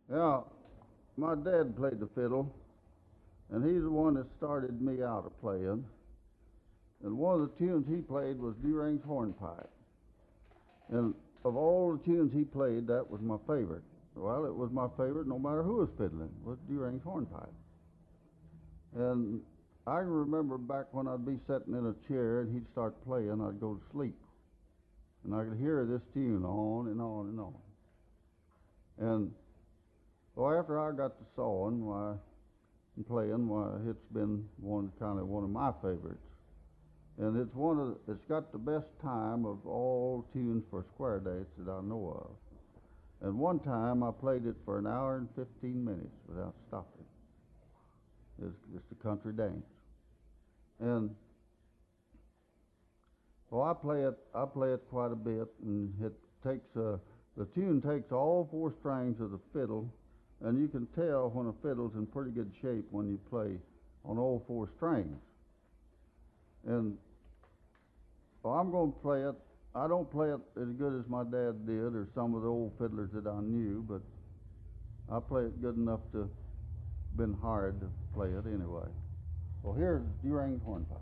Yeah, my dad played the fiddle, and he's the one that started me out of playing. And one of the tunes he played was Deering's Hornpipe. And of all the tunes he played, that was my favorite. Well, it was my favorite no matter who was fiddling, was Deering's Hornpipe. And I remember back when I'd be sitting in a chair and he'd start playing, I'd go to sleep. And I could hear this tune on and on and on. And well, after I got to sawing, and playing, it's been one of my favorites. And it's got the best time of all tunes for square dates that I know of. And one time I played it for an hour and 15 minutes without stopping. It's just a country dance. And well, I play it quite a bit, and the tune takes all four strings of the fiddle, and you can tell when a fiddle's in pretty good shape when you play on all four strings. And well, I'm going to play it. I don't play it as good as my dad did or some of the old fiddlers that I knew, but I play it good enough to been hired to play it anyway. Well, here's Deering Hornpipe.